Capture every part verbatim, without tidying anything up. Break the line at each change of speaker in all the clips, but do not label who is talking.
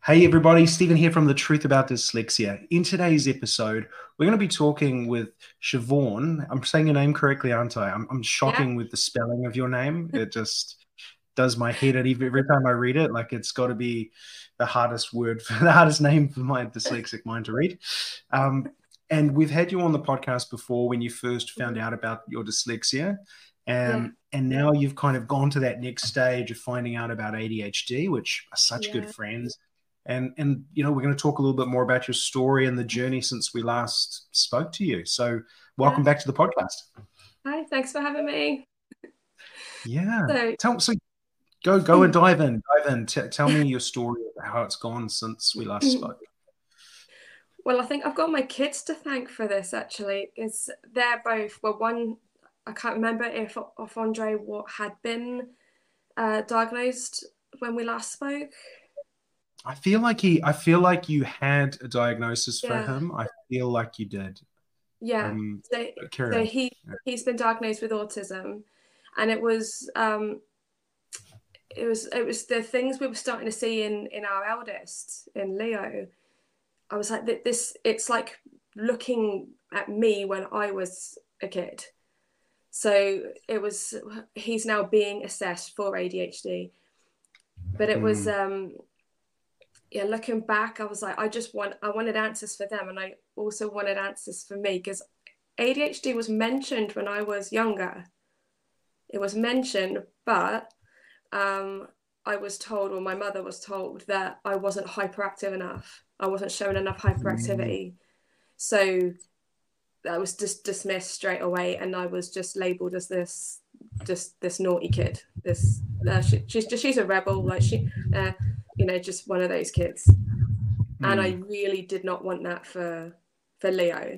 Hey everybody, Stephen here from The Truth About Dyslexia. In today's episode, we're going to be talking with Siobhan. I'm saying your name correctly, aren't I? I'm, I'm
Yeah.
shocking with the spelling of your name. It just does my head in. Every, every time I read it. Like it's got to be the hardest word, for, the hardest name for my dyslexic mind to read. Um, and we've had you on the podcast before when you first found
Mhm.
out about your dyslexia.
Yeah.
Um, and now you've kind of gone to that next stage of finding out about A D H D, which are such good
Yeah.
friends. And and you know, we're going to talk a little bit more about your story and the journey since we last spoke to you. So welcome
Yeah.
back to the podcast.
Hi, thanks for having me.
Yeah.
So,
Tell so go go and dive in. Dive in. T- tell me your story of how it's gone since we last spoke.
well, I think I've got my kids to thank for this actually, because they're both, well, one, I can't remember if, if Andre what had been uh, diagnosed when we last spoke.
I feel like he I feel like you had a diagnosis for
Yeah.
him. I feel like you did.
Yeah.
Um
So,
but carry
so
on.
he, he's been diagnosed with autism, and it was, um, it was, it was the things we were starting to see in, in our eldest, in Leo. I was like, this, it's like looking at me when I was a kid. So it was, he's now being assessed for A D H D. But it was,
Mm,
um, yeah, looking back, I was like, I just want, I wanted answers for them. And I also wanted answers for me because A D H D was mentioned when I was younger. It was mentioned, but um, I was told, or my mother was told, that I wasn't hyperactive enough. I wasn't showing enough
mm,
hyperactivity. So I was just dismissed straight away, and I was just labelled as this, just this naughty kid. This uh, she, she's just she's a rebel, like she, uh, you know, just one of those kids. And I
mm.
really did not want that for for Leo.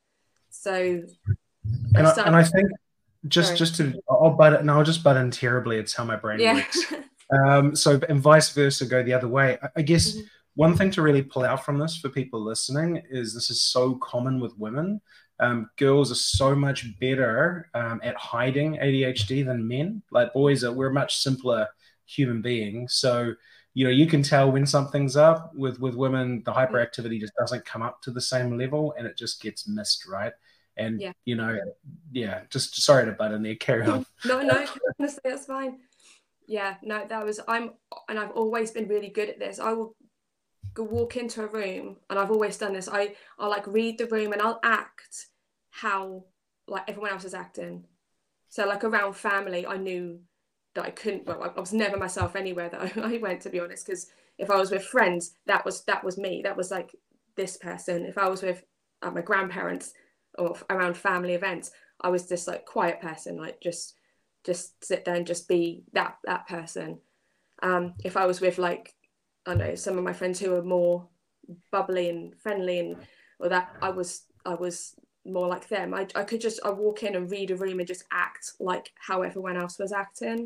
So I
And I and
started.
I think just
Sorry.
just to I'll butt it, no, I'll just butt in terribly. It's how my brain
Yeah.
works. Um, so and vice versa, go the other way. I, I guess
Mhm.
one thing to really pull out from this for people listening is this is so common with women. Um, girls are so much better um, at hiding A D H D than men. Like boys are, we're much simpler human beings. So you know you can tell when something's up. With with women, the
Yeah.
hyperactivity just doesn't come up to the same level, and it just gets missed, right? And
Yeah.
you know, yeah, just sorry to butt in there. Carry on.
No, no, honestly, that's fine. Yeah, no, that was I'm, and I've always been really good at this. I will go walk into a room, and I've always done this. I I'll like read the room and I'll act how like everyone else is acting. So like around family, I knew that I couldn't. Well, I was never myself anywhere that I, I went, to be honest. Because if I was with friends, that was that was me. That was like this person. If I was with uh, my grandparents or around family events, I was this like quiet person, like just just sit there and just be that that person. Um, if I was with like I don't know some of my friends who are more bubbly and friendly and or that I was I was more like them. I, I could just I walk in and read a room and just act like how everyone else was acting.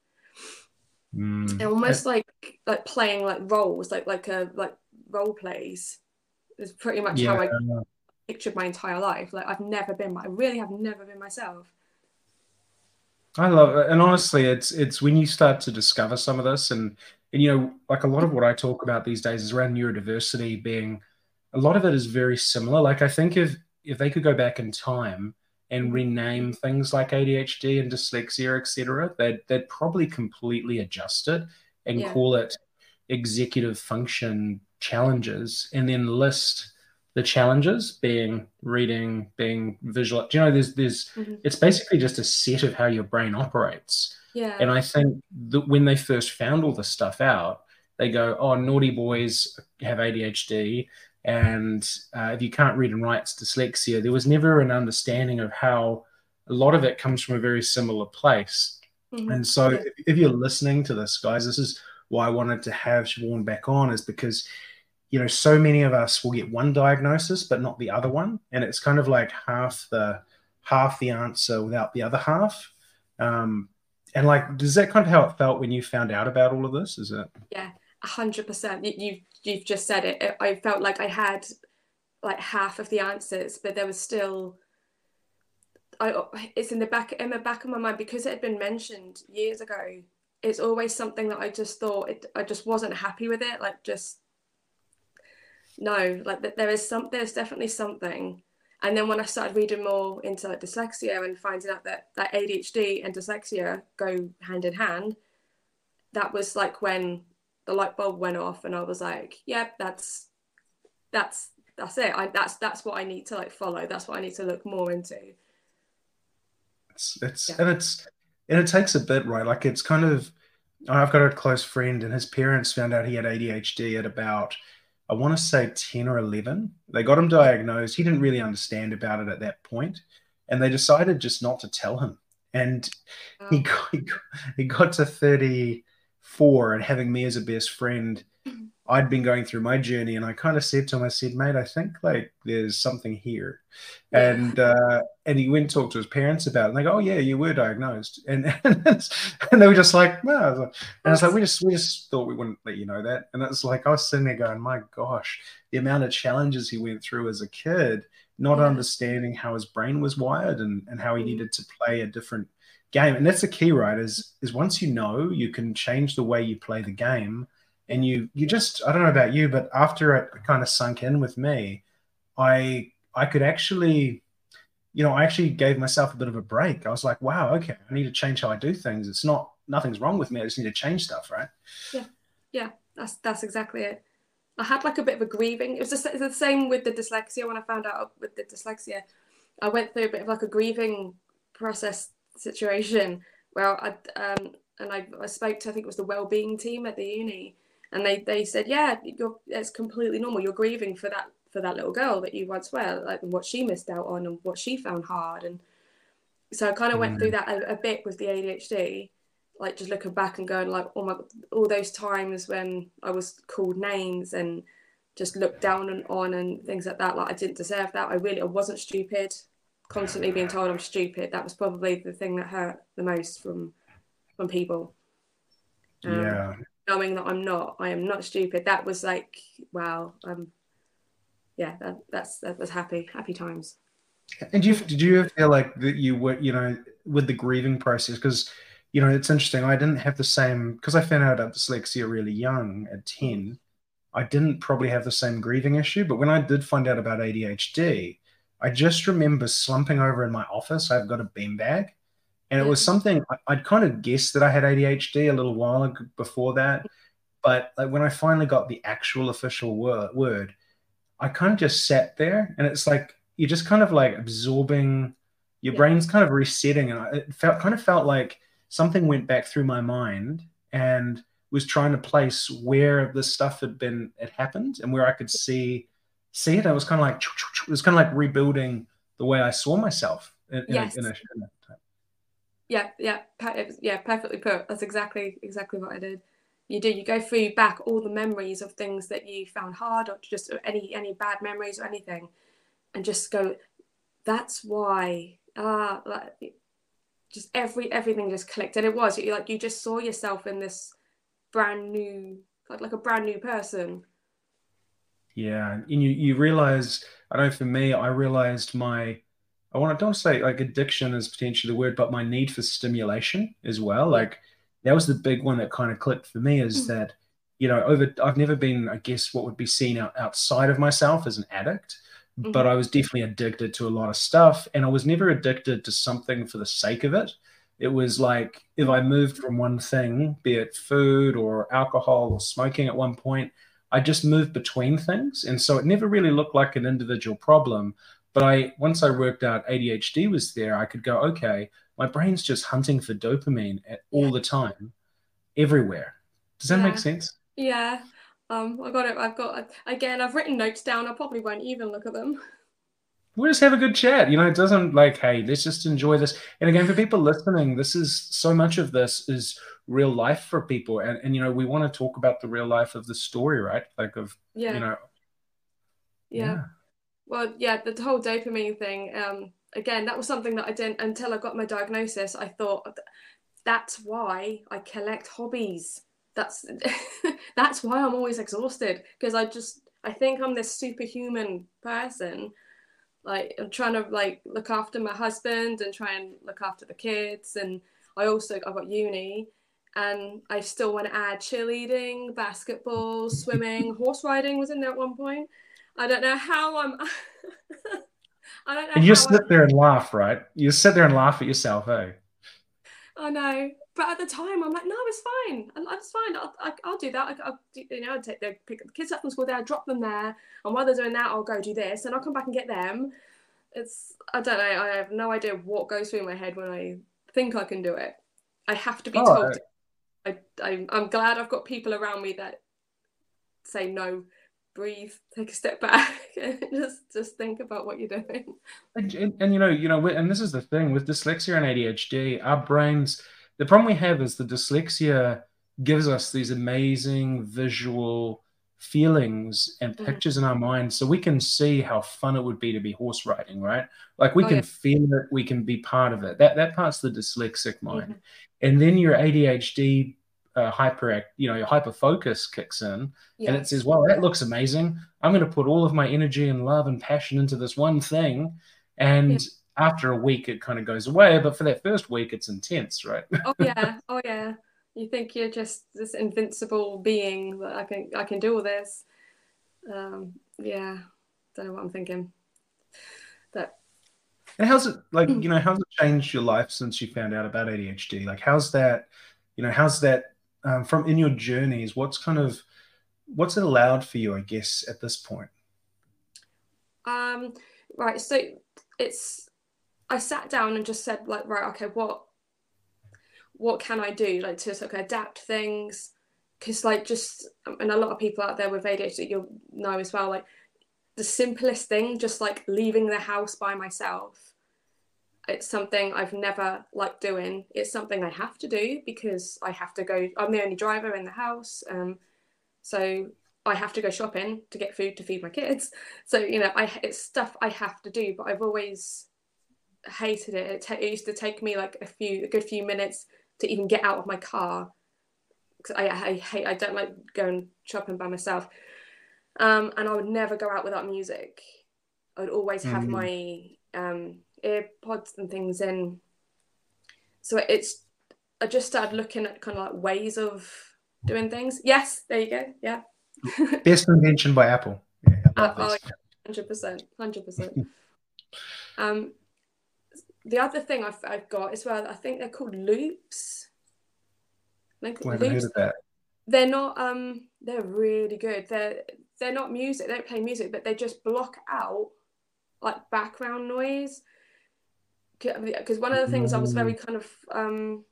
And
Mm.
almost like like playing like roles, like like a like role plays is pretty much
Yeah,
how I pictured my entire life. Like I've never been I really have never been myself.
I love it. And honestly, it's it's when you start to discover some of this and and you know, like a lot of what I talk about these days is around neurodiversity being a lot of it is very similar. Like I think if if they could go back in time and
Mhm.
rename things like A D H D and dyslexia, et cetera, they'd they'd probably completely adjust it and
Yeah.
call it executive function challenges and then list the challenges being reading, being visual. Do you know there's there's
Mhm.
it's basically just a set of how your brain operates. And
Yeah.
I think that when they first found all this stuff out, they go, oh, naughty boys have A D H D. And uh, if you can't read and write, it's dyslexia. There was never an understanding of how a lot of it comes from a very similar place.
Mhm.
And so
Yeah.
if, if you're listening to this, guys, this is why I wanted to have Siobhan back on, is because you know, so many of us will get one diagnosis but not the other one, and it's kind of like half the half the answer without the other half. Um, and like, does that kind of how it felt when you found out about all of this? Is it?
Yeah. A hundred percent. You, you've you've just said it. I felt like I had like half of the answers, but there was still I it's in the back in the back of my mind because it had been mentioned years ago. It's always something that I just thought it, I just wasn't happy with it. Like just no, like th- there is some, there's definitely something. And then when I started reading more into like dyslexia and finding out that, that A D H D and dyslexia go hand in hand, that was like when the light bulb went off, and I was like, yep, yeah, that's that's that's it. I that's that's what I need to like follow. That's what I need to look more into.
It's it's
Yeah.
and it's and it takes a bit, right? Like it's kind of I've got a close friend and his parents found out he had A D H D at about I want to say ten or eleven. They got him diagnosed. He didn't really understand about it at that point, and they decided just not to tell him. And he
Wow.
got, he got, he got to thirty-four and having me as a best friend, I'd been going through my journey, and I kind of said to him, I said, mate, I think like there's something here.
Yeah.
And uh, and he went and talked to his parents about it, and they go, oh yeah, you were diagnosed. And and, and they were just like, no. And it's like, we just we just thought we wouldn't let you know that. And it's like I was sitting there going, my gosh, the amount of challenges he went through as a kid, not
Yeah.
understanding how his brain was wired and, and how he
Mm.
needed to play a different game. And that's the key, right? Is is once you know, you can change the way you play the game. And you you just I don't know about you, but after it kind of sunk in with me, I I could actually, you know, I actually gave myself a bit of a break. I was like, wow, okay, I need to change how I do things. It's not nothing's wrong with me. I just need to change stuff, right?
Yeah. Yeah. That's that's exactly it. I had like a bit of a grieving. It was just, it's the same with the dyslexia. When I found out with the dyslexia, I went through a bit of like a grieving process situation where I um and I, I spoke to, I think it was the wellbeing team at the uni, and they they said, yeah, you're it's completely normal. You're grieving for that for that little girl that you once were, like what she missed out on and what she found hard. And so I kind of went through
Mm,
that a, a bit with the A D H D, like just looking back and going like, oh my, all those times when I was called names and just looked down and on and things like that. Like I didn't deserve that. I really, I wasn't stupid. Constantly being told I'm stupid. That was probably the thing that hurt the most from from people. Um,
yeah.
Knowing that I'm not, I am not stupid. That was like, wow. Um, yeah, that, that's that was happy, happy times.
And you did you feel like that you were, you know, with the grieving process? Because, you know, it's interesting. I didn't have the same because I found out about dyslexia really young at
Mm.
ten. I didn't probably have the same grieving issue, but when I did find out about A D H D, I just remember slumping over in my office. I've got a beanbag, and it
Yeah,
was something I- I'd kind of guessed that I had A D H D a little while ag- before that. But like when I finally got the actual official word, word, I kind of just sat there, and it's like you're just kind of like absorbing. Your
yeah,
brain's kind of resetting, and I- it felt kind of felt like something went back through my mind and was trying to place where the stuff had been it happened and where I could see see it. I was kind of like it was kind of like rebuilding the way I saw myself in, in a in a,
yes,
in a
yeah, yeah, yeah, perfectly put. That's exactly exactly what I did. You do. You go through back all the memories of things that you found hard, or just any any bad memories or anything, and just go. That's why. Ah, like just every everything just clicked, and it was you like you just saw yourself in this brand new, like like a brand new person.
Yeah, and you you realize, I know for me, I realized my, I want to don't say like addiction is potentially the word, but my need for stimulation as well.
Yeah.
Like that was the big one that kind of clicked for me is that, you know, over I've never been, I guess, what would be seen out, outside of myself as an addict, but
Mm-hmm.
I was definitely addicted to a lot of stuff, and I was never addicted to something for the sake of it. It was like if I moved from one thing, be it food or alcohol or smoking at one point, I just moved between things. And so it never really looked like an individual problem. But I once I worked out A D H D was there, I could go, okay, my brain's just hunting for dopamine at
Yeah.
all the time, everywhere. Does that make
Yeah.
sense?
Yeah. Um, I got it. I've got again. I've written notes down. I probably won't even look at them.
We'll just have a good chat. You know, it doesn't like, hey, let's just enjoy this. And again, for people listening, this is so much of this is real life for people. And, and you know, we want to talk about the real life of the story, right? Like of, you
Yeah.
know,
Yeah.
yeah.
Well, yeah. The whole dopamine thing. Um, again, that was something that I didn't until I got my diagnosis. I thought that's why I collect hobbies. That's that's why I'm always exhausted because I just I think I'm this superhuman person. Like I'm trying to like look after my husband and try and look after the kids, and I also I've got uni, and I still want to add cheerleading, basketball, swimming, horse riding was in there at one point. I don't know how I'm. I don't know
And you
how
sit
I'm.
there and laugh, right? You sit there and laugh at yourself, eh?
I know, but at the time, I'm like, no, it's fine. I- It's fine. I'll, I, I'll do that. I, I'll, do- you know, I'll take the pick the kids up from school there, drop them there, and while they're doing that, I'll go do this, and I'll come back and get them. It's I don't know. I have no idea what goes through my head when I think I can do it. I have to be told.
Oh,
To, I, I I'm glad I've got people around me that say no, breathe, take a step back, and just just think about what you're doing.
and, and, and you know, you know, and this is the thing with dyslexia and A D H D, our brains. The problem we have is the dyslexia gives us these amazing visual feelings and
Mhm.
pictures in our minds, so we can see how fun it would be to be horse riding, right? Like we
Oh yeah.
can feel it, we can be part of it. That that part's the dyslexic mind,
Mhm.
and then your A D H D uh, hyperact, you know, your hyper focus kicks in, and it says,
Yes.
"Well, that looks amazing. I'm going to put all of my energy and love and passion into this one thing."
Yeah.
And after a week, it kind of goes away. But for that first week, it's intense, right?
Oh yeah. Oh yeah. You think you're just this invincible being that I can I can do all this. Um, yeah. Don't know what I'm thinking. That
And how's it like, you know, how's it changed your life since you found out about A D H D? Like, how's that, you know, how's that um, from in your journeys? What's kind of, what's it allowed for you, I guess, at this point?
um right. So it's I sat down and just said like right okay what what can I do like to sort of adapt things because like just and a lot of people out there with A D H D you'll know as well like the simplest thing just like leaving the house by myself it's something I've never liked doing it's something I have to do because I have to go I'm the only driver in the house um so I have to go shopping to get food to feed my kids so you know I it's stuff I have to do but I've always hated it it, ta- it used to take me like a few a good few minutes to even get out of my car because I, I hate I don't like going shopping by myself um, and I would never go out without music. I would always have
Mm.
my um, earpods and things in. So it's I just started looking at kind of like ways of doing things. Yes, there you go. Yeah.
Best invention by Apple. Yeah, I
uh,
love
oh,
this.
one hundred percent, one hundred percent. Um, the other thing I've, I've got is well, I think they're called loops. Like
I haven't heard
loops.
of that.
They're not. Um, they're really good. They're they're not music. They don't play music, but they just block out like background noise because one of the things I was very
Mm.
kind of um,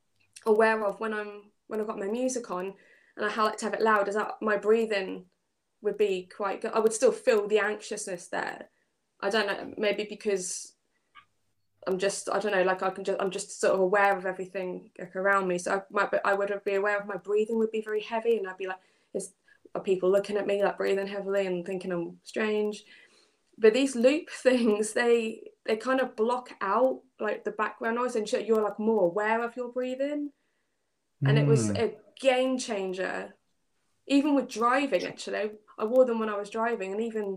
aware of when I'm when I've got my music on and I like to have it loud is that my breathing would be quite good. I would still feel the anxiousness there. I don't know, maybe because I'm just I don't know, like I can just I'm just sort of aware of everything like around me. So I might I would be aware of my breathing would be very heavy, and I'd be like, is are people looking at me like breathing heavily and thinking I'm strange? But these loop things they they kind of block out like the background noise and you're like more aware of your breathing and it was
Mm.
a game changer even with driving actually I wore them when I was driving and even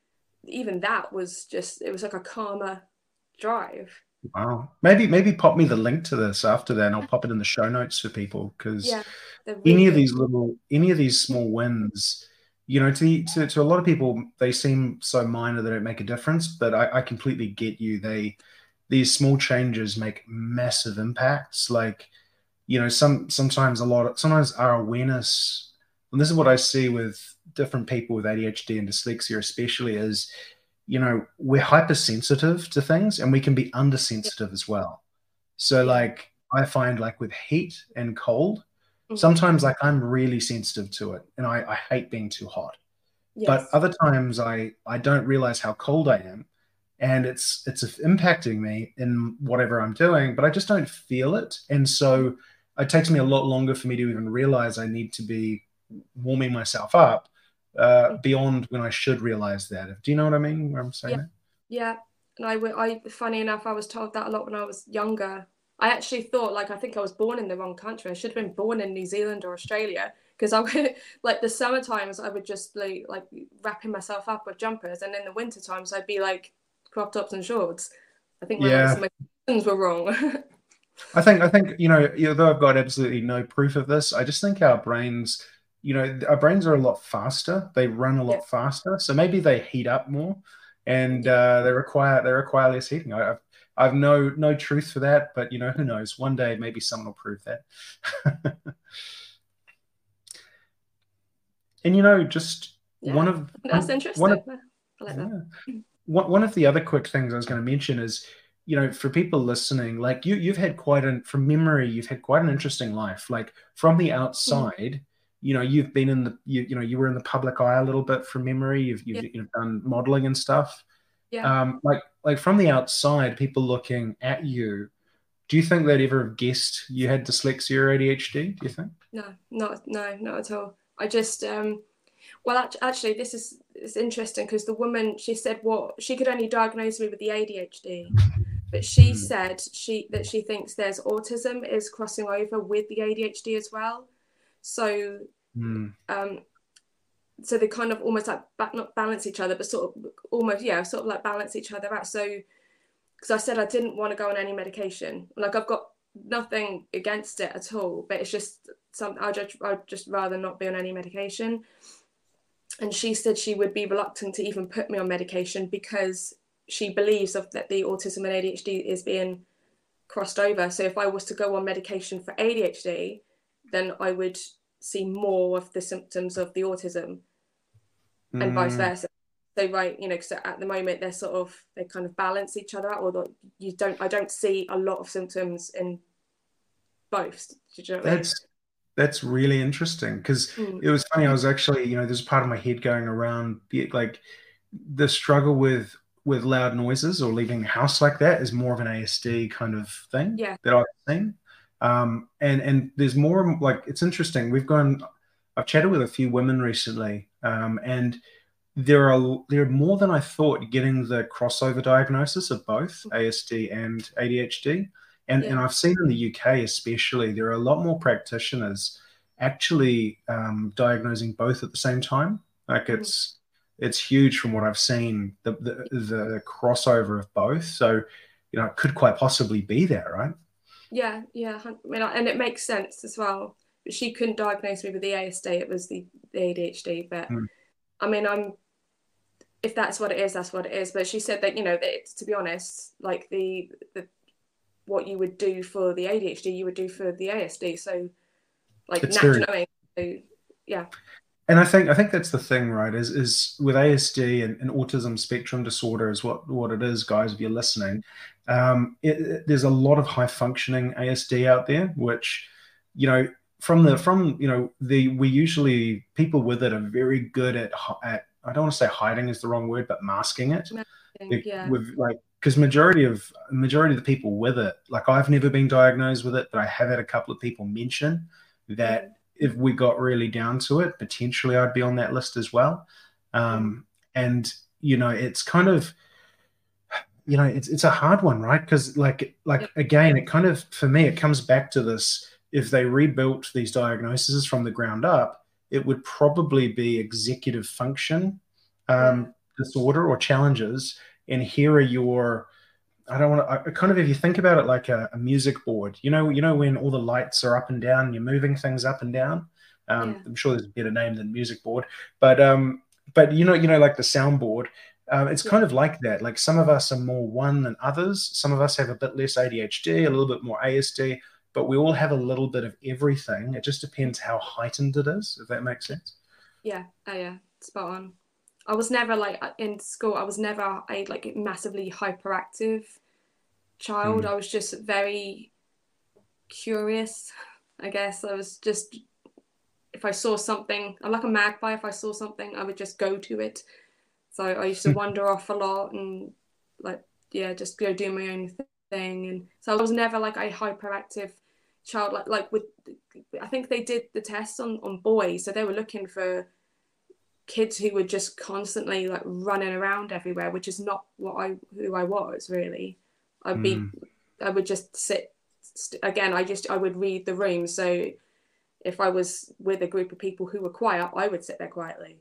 even that was just it was like a calmer drive.
Wow. Maybe maybe pop me the link to this after that, and I'll pop it in the show notes for people because
Yeah, they're really
any of
good.
these little any of these small wins, you know, to to to a lot of people, they seem so minor they don't make a difference. But I, I completely get you. They these small changes make massive impacts. Like, you know, some sometimes a lot of sometimes our awareness, and this is what I see with different people with A D H D and dyslexia, especially, is you know, we're hypersensitive to things and we can be
Yeah,
undersensitive as well. So
yeah.
like I find like with heat and cold,
Mhm.
sometimes like I'm really sensitive to it and I, I hate being too hot. But
Yes.
other times I I don't realize how cold I am and it's it's impacting me in whatever I'm doing, but I just don't feel it. And
Mhm.
so it takes me a lot longer for me to even realize I need to be warming myself up uh, beyond when I should realize that. Do you know what I mean? Where I'm
Yeah,
saying that?
yeah. And I, w- I, funny enough, I was told that a lot when I was younger. I actually thought, like, I think I was born in the wrong country. I should have been born in New Zealand or Australia because I would, like, the summer times I would just be like wrapping myself up with jumpers, and in the winter times I'd be like crop tops and shorts. I think my like
Yeah,
my seasons were wrong.
I think I think you know, although I've got absolutely no proof of this, I just think our brains you know, our brains are a lot faster. They run a
Yeah.
lot faster. So maybe they heat up more, and
Yeah.
uh, they require they require less heating. I, I've I've no no truth for that, but you know, who knows? One day maybe someone will prove that. And you know, just one
Yeah.
of
That's
one, one of
interesting. I like that.
yeah. One one of the other quick things I was going to mention is, you know, for people listening, like you, you've had quite an, from memory, you've had quite an interesting life. Like from the
Mm.
outside, you know, you've been in the, you, you know, you were in the public eye a little bit from memory. You've, you've,
Yeah.
you've done modeling and stuff.
Yeah.
Um, like, like from the outside, people looking at you, do you think they'd ever have guessed you had dyslexia or A D H D? Do you think?
No, not no, not at all. I just um well act- actually this is it's interesting because the woman, she said what she could only diagnose me with the A D H D, but she
Mm,
said she that she thinks there's autism is crossing over with the A D H D as well. So
mm,
um so they kind of almost like ba- not balance each other, but sort of almost yeah, sort of like balance each other out. So because I said I didn't want to go on any medication, like I've got nothing against it at all, but it's just some I just I'd just rather not be on any medication. And she said she would be reluctant to even put me on medication because she believes of that the autism and A D H D is being crossed over. So if I was to go on medication for A D H D, then I would see more of the symptoms of the autism and vice
mm.
versa. So right, you know, because at the moment they're sort of they kind of balance each other out, or the, you don't. I don't see a lot of symptoms in both. Do you know what I mean?
That's that's really interesting because
Mm.
it was funny. I was actually, you know, there's a part of my head going around the, like the struggle with with loud noises or leaving the house like that is more of an A S D kind of thing
Yeah,
that I've seen. Um, and and there's more like it's interesting. We've gone. I've chatted with a few women recently, um, and there are there are more than I thought getting the crossover diagnosis of both A S D and A D H D. And and
yeah,
I've seen in the U K especially there are a lot more practitioners actually um, diagnosing both at the same time. Like
mm,
it's it's huge from what I've seen the, the the crossover of both. So you know it could quite possibly be there, right?
yeah, yeah. I mean, and it makes sense as well. But she couldn't diagnose me with the A S D; it was the, the A D H D. But
Mm.
I mean, I'm if that's what it is, that's what it is. But she said that you know that to be honest, like the the what you would do for the A D H D, you would do for the A S D. So like
It's very
naturally, so, yeah,
And I think I think that's the thing, right? Is is with A S D and, and autism spectrum disorder is what what it is, guys. If you're listening, um, it, it- there's a lot of high functioning A S D out there, which you know from the from you know the we usually people with it are very good at hi- at I don't want to say hiding is the wrong word, but masking it. It-
yeah,
with like because majority of majority of the people with it, like I've never been diagnosed with it, but I have had a couple of people mention that
mm,
if we got really down to it, potentially I'd be on that list as well.
mm,
Um, and you know, it's kind of you know, it's it's a hard one, right? Because like
yeah,
like again, it kind of for me, it comes back to this: if they rebuilt these diagnoses from the ground up, it would probably be executive function
yeah,
um, disorder or challenges. And here are your I don't want to. I, kind of, if you think about it like a, a music board, you know, you know when all the lights are up and down, you're moving things up and down. Um,
yeah,
I'm sure there's a better name than music board, but um, but you know, you know, like the soundboard. Um, it's
yeah,
kind of like that. Like some of us are more one than others. Some of us have a bit less A D H D, a little bit more A S D, but we all have a little bit of everything. It just depends how heightened it is, if that makes sense.
yeah, oh, yeah, spot on. I was never like in school. I was never a like massively hyperactive child.
Mm.
I was just very curious. I guess I was just if I saw something, I'm like a magpie. If I saw something, I would just go to it. So I used to wander off a lot and like yeah, just go do my own thing. And so I was never like a hyperactive child. Like like with I think they did the test on on boys, so they were looking for kids who were just constantly like running around everywhere, which is not what I who I was really. I'd be
Mm.
I would just sit st- again. I just I would read the room. So if I was with a group of people who were quiet, I would sit there quietly.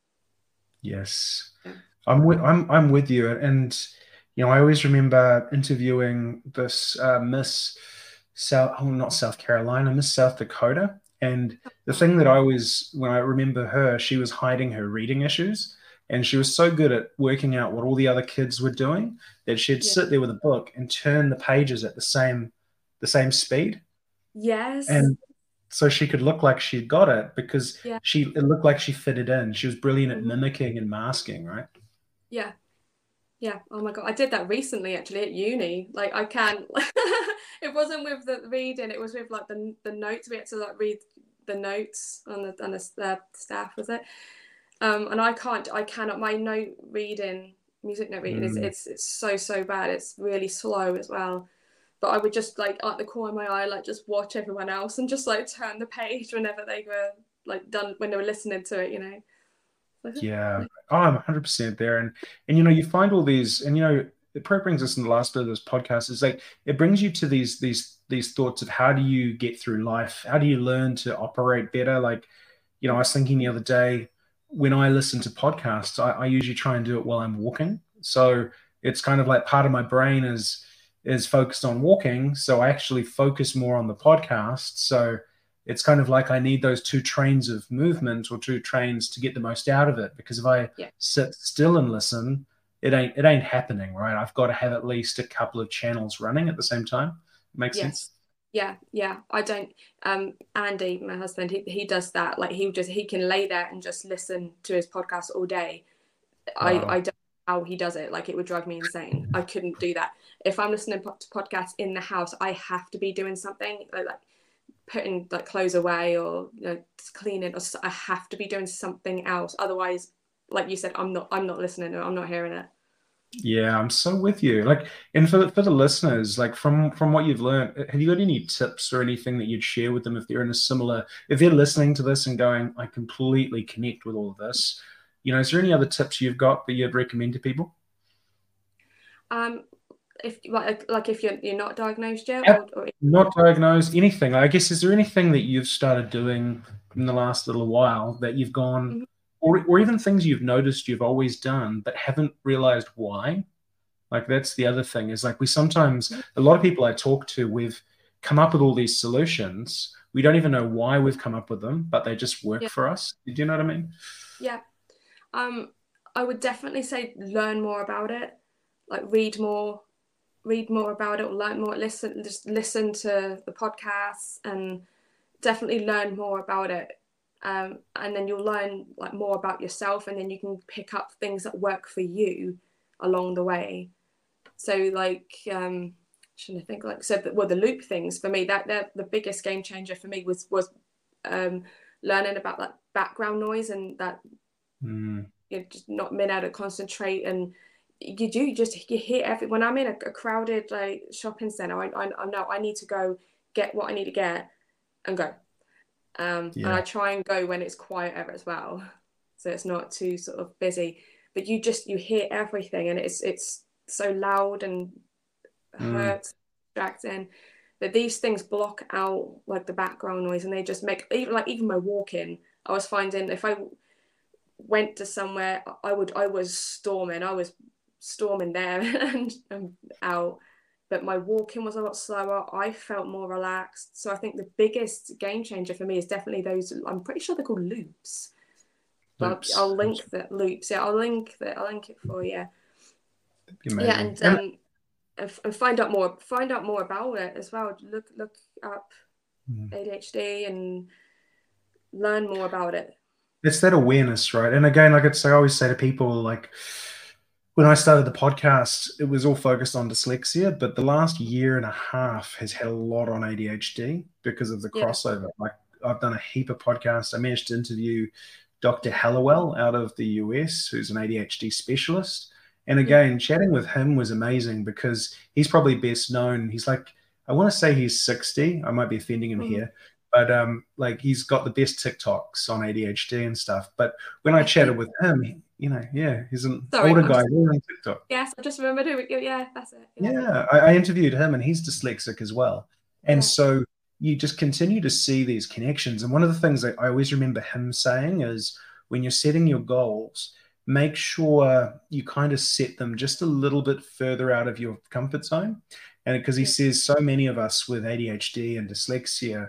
Yes.
Yeah.
I'm with I'm I'm with you, and you know I always remember interviewing this uh, Miss South, oh not South Carolina, Miss South Dakota, And the thing that I was, when I remember her, she was hiding her reading issues. And she was so good at working out what all the other kids were doing that she'd
Yeah.
sit there with a book and turn the pages at the same the same speed.
Yes.
And so she could look like she'd got it because
Yeah.
she it looked like she fitted in. She was brilliant at
Mhm.
mimicking and masking, right?
Yeah. Yeah. Oh my God. I did that recently actually at uni. Like I can't it wasn't with the reading, it was with like the the notes. We had to like read the notes on the on the uh, staff, was it? Um and I can't I cannot my note reading, music note reading is
Mm.
it's it's so so bad. It's really slow as well. But I would just like at the corner of my eye, like just watch everyone else and just like turn the page whenever they were like done when they were listening to it, you know.
Yeah. Oh, I'm one hundred percent there. And and you know, you find all these, and you know, it probably brings us in the last bit of this podcast. Is like it brings you to these these these thoughts of how do you get through life? How do you learn to operate better? Like, you know, I was thinking the other day when I listen to podcasts, I, I usually try and do it while I'm walking. So it's kind of like part of my brain is is focused on walking. So I actually focus more on the podcast. So it's kind of like I need those two trains of movement or two trains to get the most out of it. Because if I
Yeah.
sit still and listen, it ain't it ain't happening, right? I've got to have at least a couple of channels running at the same time. Makes sense?
Yes. Yeah, yeah. I don't um Andy, my husband, he, he does that. Like he just he can lay there and just listen to his podcast all day. I
Wow.
I don't know how he does it. Like it would drive me insane. I couldn't do that. If I'm listening to podcasts in the house, I have to be doing something like, like putting like clothes away or you know cleaning or I have to be doing something else. Otherwise, like you said, I'm not I'm not listening or I'm not hearing it.
Yeah, I'm so with you. Like, and for the, for the listeners, like from from what you've learned, have you got any tips or anything that you'd share with them if they're in a similar, if they're listening to this and going, I completely connect with all of this? You know, is there any other tips you've got that you'd recommend to people?
Um, if like like if you're you're not diagnosed yet, or, or
Not diagnosed, anything. I guess, is there anything that you've started doing in the last little while that you've gone,
Mhm.
or, or even things you've noticed you've always done but haven't realized why? Like, that's the other thing is like we sometimes, a lot of people I talk to, we've come up with all these solutions. We don't even know why we've come up with them, but they just work
Yeah,
for us. Do you know what I mean?
yeah. Um, I would definitely say learn more about it. Like read more, read more about it, or learn more. Listen, just listen to the podcasts and definitely learn more about it. Um, and then you'll learn like more about yourself, and then you can pick up things that work for you along the way. So like, um, shouldn't I think like so? Well, the loop things for me that that the biggest game changer for me was was um, learning about that background noise and that
Mm,
you're just not being able to concentrate and you do you just you hear every when I'm in a, a crowded like shopping center I, I, I know I need to go get what I need to get and go um and
yeah.
I try and go when it's quieter as well so it's not too sort of busy but you just you hear everything and it's it's so loud and
Mm,
hurts distracting but these things block out like the background noise and they just make even like even my walking I was finding if I went to somewhere I would I was storming I was storming there and, and out but my walking was a lot slower I felt more relaxed so I think the biggest game changer for me is definitely those I'm pretty sure they're called loops but I'll,
loops.
I'll link that loops yeah I'll link that I'll link it for you
That'd be
yeah
amazing.
and
And
um and, and find out more find out more about it as well look look up A D H D and learn more about it
it's that awareness, right? And again, like it's, I always say to people, like when I started the podcast, it was all focused on dyslexia, but the last year and a half has had a lot on A D H D because of the
yeah
crossover. Like I've done a heap of podcasts. I managed to interview Doctor Hallowell out of the U S, who's an A D H D specialist. And
yeah
again, chatting with him was amazing because he's probably best known. He's like, I want to say he's sixty. I might be offending him
mm-hmm.
here, but um, like he's got the best TikToks on A D H D and stuff. But when I chatted with him, he, you know, yeah, he's an
Sorry,
older
I'm
guy
just
on TikTok.
yes, I just remembered who. Yeah, that's it. Yeah,
Yeah, I, I interviewed him, and he's dyslexic as well. And
yeah,
so you just continue to see these connections. And one of the things that I always remember him saying is when you're setting your goals, make sure you kind of set them just a little bit further out of your comfort zone. And because he
yeah,
says so many of us with A D H D and dyslexia,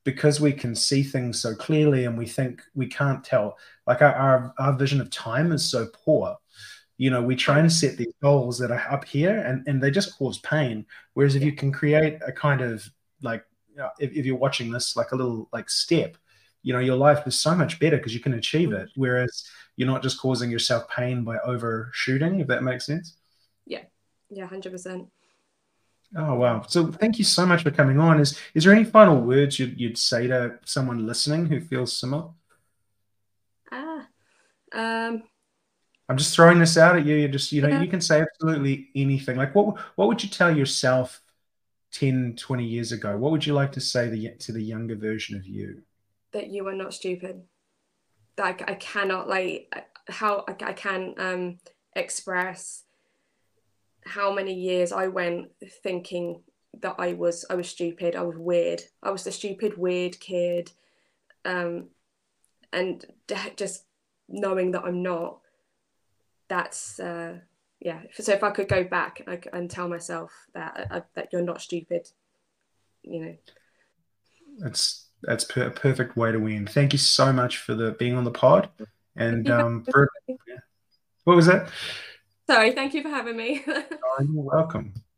because we can see things so clearly and we think we can't tell, like our, our, our vision of time is so poor. You know, we try and set these goals that are up here and, and they just cause pain. Whereas if you can create a kind of like, you know, if, if you're watching this, like a little like step, you know, your life is so much better because you can achieve it. Whereas you're not just causing yourself pain by overshooting, if that makes sense.
Yeah. Yeah. one hundred percent.
Oh, wow. So thank you so much for coming on. Is, is there any final words you'd, you'd say to someone listening who feels similar?
Ah, um,
I'm just throwing this out at you. You just, you know,
yeah,
you can say absolutely anything. Like what, what would you tell yourself ten, twenty years ago? What would you like to say the, to the younger version of you?
that you are not stupid. That I, I cannot like how I, I can um express how many years I went thinking that I was I was stupid, I was weird, I was the stupid weird kid, um, and just knowing that I'm not. That's uh, yeah. So if I could go back and tell myself that uh, that you're not stupid, you know.
That's that's per perfect way to win. Thank you so much for the being on the pod, and um, for, what was that?
Sorry, thank you for having me.
Oh, you're welcome.